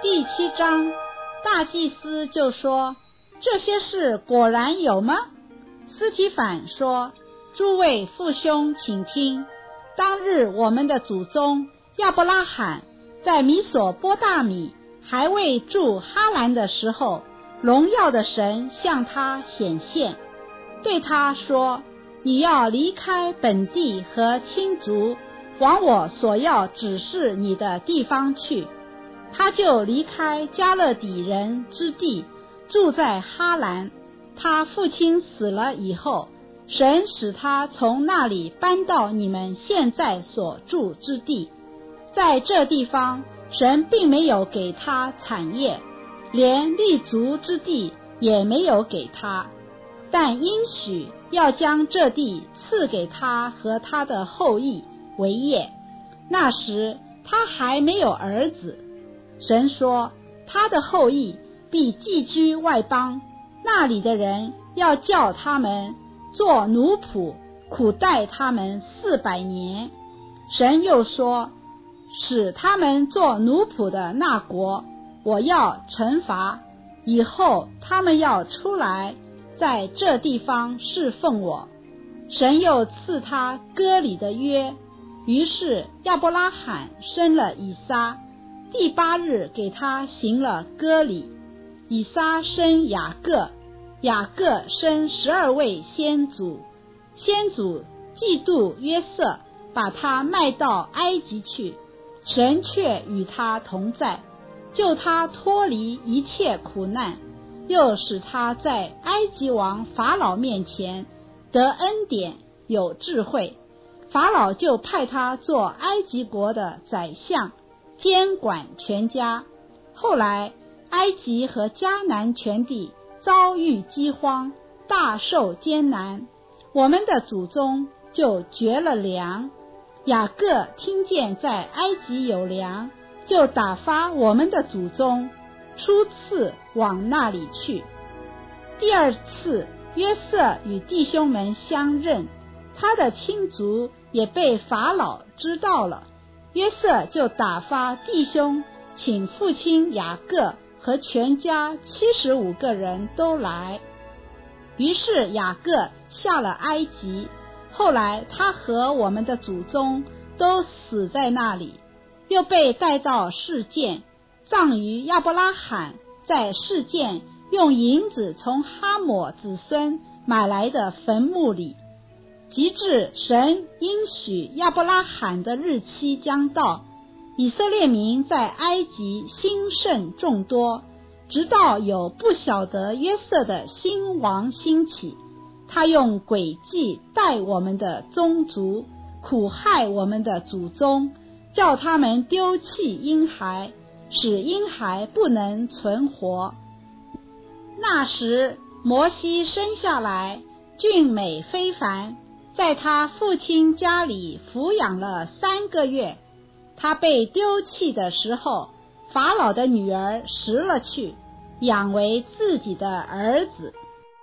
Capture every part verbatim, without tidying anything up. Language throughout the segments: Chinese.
第七章，大祭司就说：这些事果然有吗？司提反说：诸位父兄，请听，当日我们的祖宗亚伯拉罕在米索波大米还未住哈兰的时候，荣耀的神向他显现，对他说：你要离开本地和亲族，往我所要指示你的地方去。他就离开加勒底人之地，住在哈兰。他父亲死了以后，神使他从那里搬到你们现在所住之地。在这地方，神并没有给他产业，连立足之地也没有给他，但应许要将这地赐给他和他的后裔为业。那时他还没有儿子。神说，他的后裔必寄居外邦，那里的人要叫他们做奴仆，苦待他们四百年。神又说，使他们做奴仆的那国，我要惩罚，以后他们要出来，在这地方侍奉我。神又赐他割礼的约，于是亚伯拉罕生了以撒，第八日给他行了割礼。以撒生雅各，雅各生十二位先祖，先祖嫉妒约瑟，把他卖到埃及去，神却与他同在，救他脱离一切苦难，又使他在埃及王法老面前得恩典，有智慧。法老就派他做埃及国的宰相，监管全家。后来埃及和迦南全地遭遇饥荒，大受艰难，我们的祖宗就绝了粮。雅各听见在埃及有粮，就打发我们的祖宗初次往那里去。第二次约瑟与弟兄们相认，他的亲族也被法老知道了，约瑟就打发弟兄请父亲雅各和全家七十五个人都来。于是雅各下了埃及，后来他和我们的祖宗都死在那里，又被带到示剑，葬于亚伯拉罕在示剑用银子从哈抹子孙买来的坟墓里。及至神应许亚伯拉罕的日期将到，以色列民在埃及兴盛众多，直到有不晓得约瑟的新王兴起，他用诡计待我们的宗族，苦害我们的祖宗，叫他们丢弃婴孩，使婴孩不能存活。那时摩西生下来，俊美非凡，在他父亲家里抚养了三个月。他被丢弃的时候，法老的女儿拾了去，养为自己的儿子。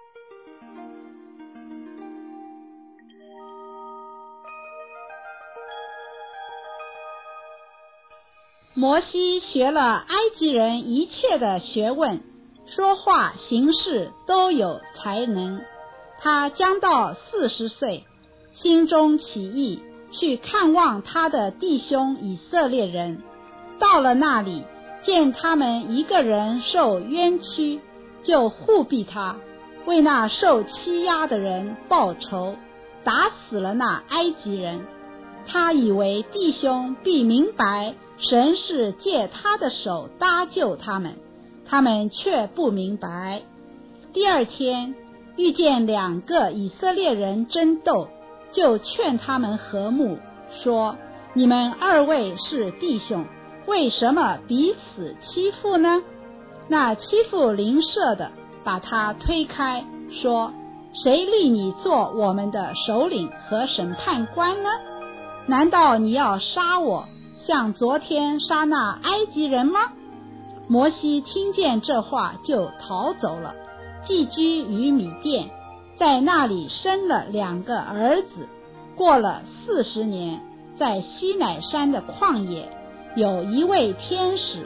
摩西学了埃及人一切的学问，说话行事都有才能。他将到四十岁，心中起意去看望他的弟兄以色列人。到了那里，见他们一个人受冤屈，就护庇他，为那受欺压的人报仇，打死了那埃及人。他以为弟兄必明白神是借他的手搭救他们，他们却不明白。第二天遇见两个以色列人争斗，就劝他们和睦，说：你们二位是弟兄，为什么彼此欺负呢？那欺负邻舍的把他推开，说：谁立你做我们的首领和审判官呢？难道你要杀我，像昨天杀那埃及人吗？摩西听见这话，就逃走了，寄居于米甸，在那里生了两个儿子。过了四十年，在西乃山的旷野，有一位天使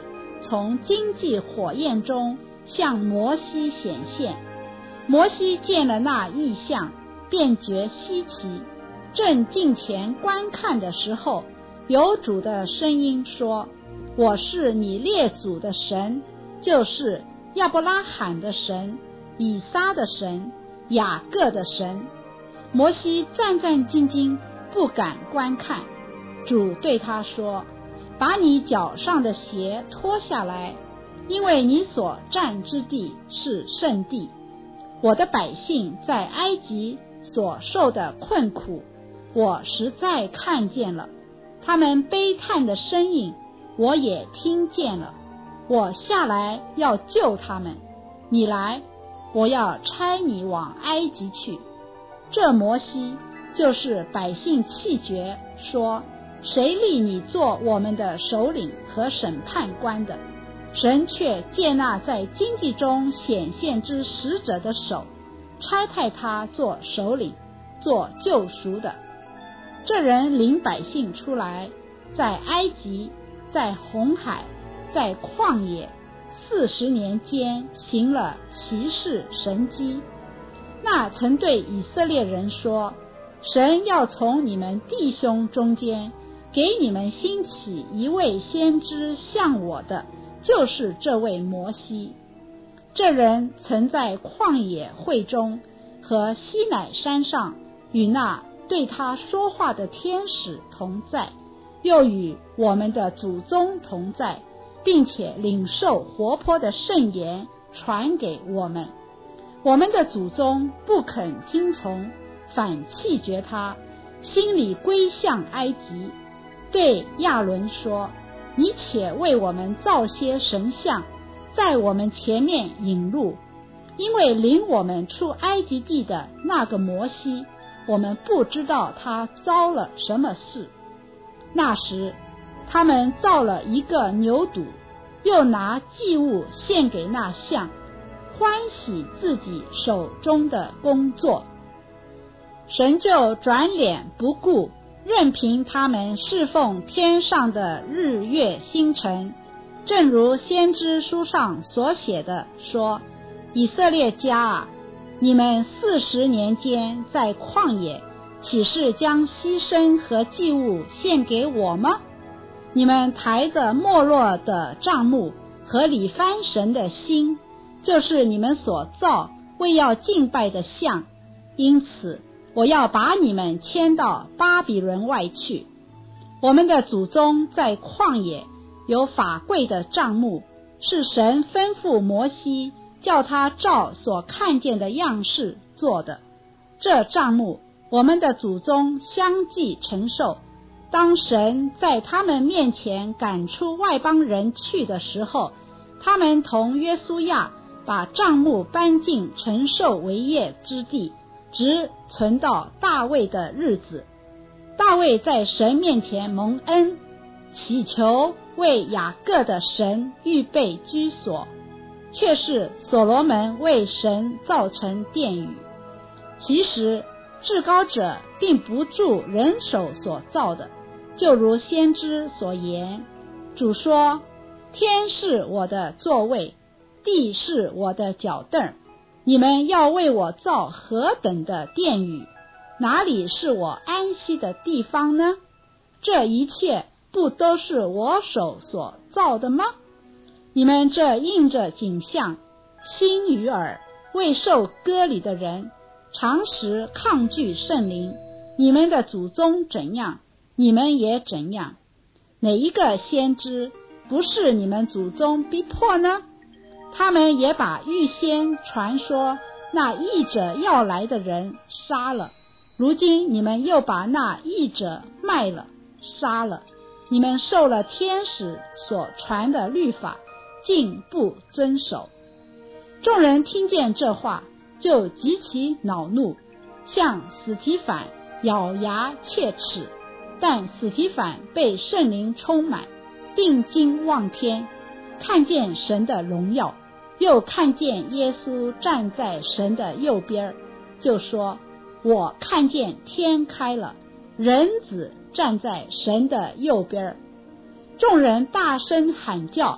从荆棘火焰中向摩西显现。摩西见了那异象，便觉稀奇，正近前观看的时候，有主的声音说：我是你列祖的神，就是亚伯拉罕的神，以撒的神，雅各的神。摩西战战兢兢，不敢观看。主对他说：把你脚上的鞋脱下来，因为你所站之地是圣地。我的百姓在埃及所受的困苦，我实在看见了，他们悲叹的声音我也听见了。我下来要救他们，你来，我要差你往埃及去。这摩西就是百姓气绝，说：谁立你做我们的首领和审判官的？神却借那在荆棘中显现之使者的手，差派他做首领，做救赎的。这人领百姓出来，在埃及，在红海，在旷野，四十年间行了奇事神迹。那曾对以色列人说：神要从你们弟兄中间给你们兴起一位先知像我的，就是这位摩西。这人曾在旷野会中和西乃山上与那对他说话的天使同在，又与我们的祖宗同在，并且领受活泼的圣言传给我们。我们的祖宗不肯听从，反弃绝他，心里归向埃及。对亚伦说：你且为我们造些神像，在我们前面引路，因为领我们出埃及地的那个摩西，我们不知道他遭了什么事。那时他们造了一个牛犊，又拿祭物献给那像，欢喜自己手中的工作。神就转脸不顾，任凭他们侍奉天上的日月星辰，正如先知书上所写的说：以色列家啊，你们四十年间在旷野，岂是将牺牲和祭物献给我吗？你们抬着没落的帐幕和里番神的心，就是你们所造为要敬拜的像，因此我要把你们迁到巴比伦外去。我们的祖宗在旷野有法柜的帐幕，是神吩咐摩西叫他照所看见的样式做的。这帐幕我们的祖宗相继承受，当神在他们面前赶出外邦人去的时候，他们同约书亚把帐幕搬进承受为业之地，直存到大卫的日子。大卫在神面前蒙恩，祈求为雅各的神预备居所，却是所罗门为神造成殿宇。其实至高者并不住人手所造的，就如先知所言，主说：天是我的座位，地是我的脚凳，你们要为我造何等的殿宇，哪里是我安息的地方呢？这一切不都是我手所造的吗？你们这印着景象，心与耳，未受割礼的人，常时抗拒圣灵，你们的祖宗怎样，你们也怎样。哪一个先知不是你们祖宗逼迫呢？他们也把预先传说那义者要来的人杀了，如今你们又把那义者卖了，杀了。你们受了天使所传的律法，竟不遵守。众人听见这话，就极其恼怒，向司提反咬牙切齿。但司提反被圣灵充满，定睛望天，看见神的荣耀，又看见耶稣站在神的右边，就说：我看见天开了，人子站在神的右边。众人大声喊叫，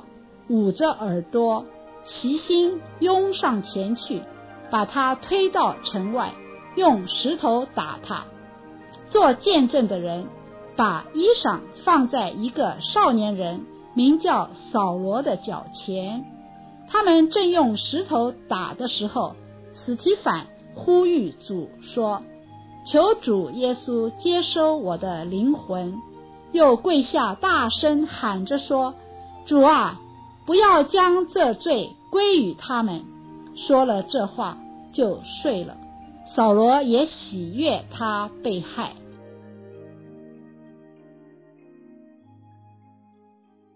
捂着耳朵，齐心拥上前去，把他推到城外，用石头打他。做见证的人把衣裳放在一个少年人名叫扫罗的脚前，他们正用石头打的时候，司提反呼吁主说：求主耶稣接收我的灵魂，又跪下大声喊着说：主啊，不要将这罪归于他们。说了这话就睡了。扫罗也喜悦他被害。